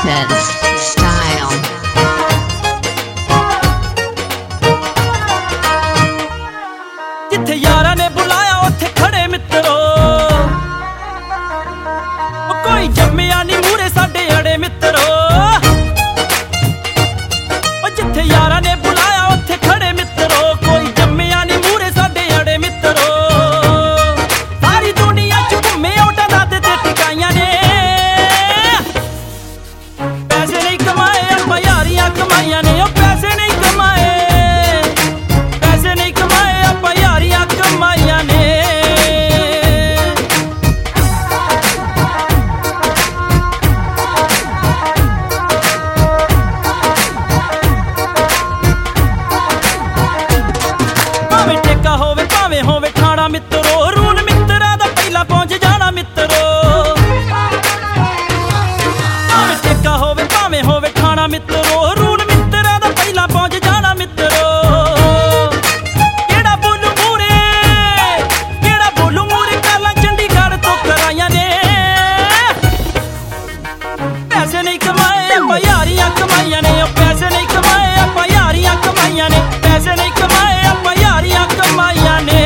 Fitness Style। जिथे यारा ने बुलाया उत्थे खड़े मित्रो, कोई जम्मिया नी मूरे साडे अड़े मित्रो। जिथे यारा ने बुलाया उत्थे खड़े मित्रो, कोई जम्मिया नी मूरे साडे अड़े मित्रो। सारी दुनिया च घूमे ओटा दादे ते टिकाइयां ने, पैसे नहीं कमाए आपां यारियां कमाइयां ने। ओ पैसे नहीं कमाए, पैसे नहीं कमाए आपां यारियां कमाइयां ने। भावें ठेका होवे भावें होवे ठाणा मित्रो, रूल मित्रा दा पहला पहुंच जाना मित्रो। भावें ठेका होवे भावें होवे ठाणा मित्रो, रूल मित्रा दा पहला पहुंच जाना मित्रो। केड़ा बोलू मूरे, केड़ा बोलू मूरे काला चंडीगढ़ तो कराइयां ने। पैसे नहीं कमाए आपां यारियां कमाइयां ने। ओ पैसे नहीं कमाए आपां यारियां कमाइयां ने। पैसे नहीं कमाए आपां यारियां कमाइयां ने।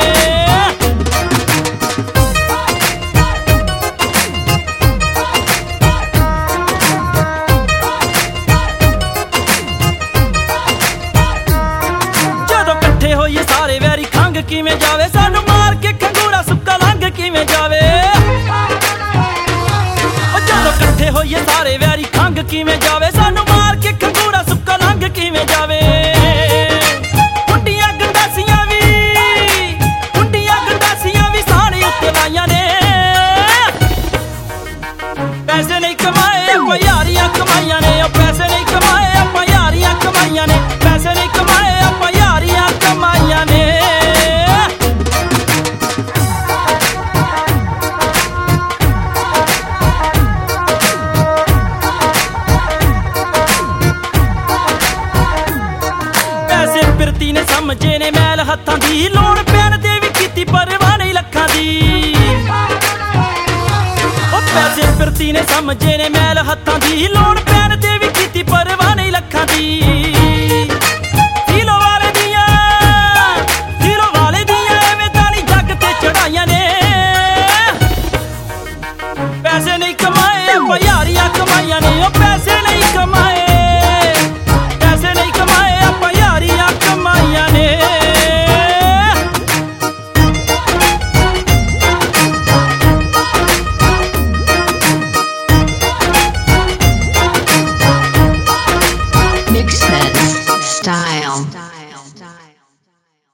जदों कट्ठे होइए सारे वैरी खंग किवें जावे, सानू मार के खंगूरा सुक्का लंघ किवें जावे। जदों कट्ठे होइए सारे वैरी खंग किवें जावे, सानू मार के खंगूरा सुक्का लंघ किवें जावे। हुंडियां गंडासियां भी साढ़े उत्ते लाइयां ने। पैसे नहीं कमाए आपां यारियां कमाइयां ने। ओ पैसे नहीं कमाए आपां यारियां कमाइयां ने। पैसे नहीं कमाए आपां यारियां कमाइयां ने। पैसे फिरती ने समझे ने मैल हत्थां दी, लोड़ पैण दे भी कीती परवाह नहीं लखां दी। ओ पैसे फिरती ने समझे ने मैल हत्थां दी, लोड़ पैण दे भी कीती परवाह नहीं लखां दी।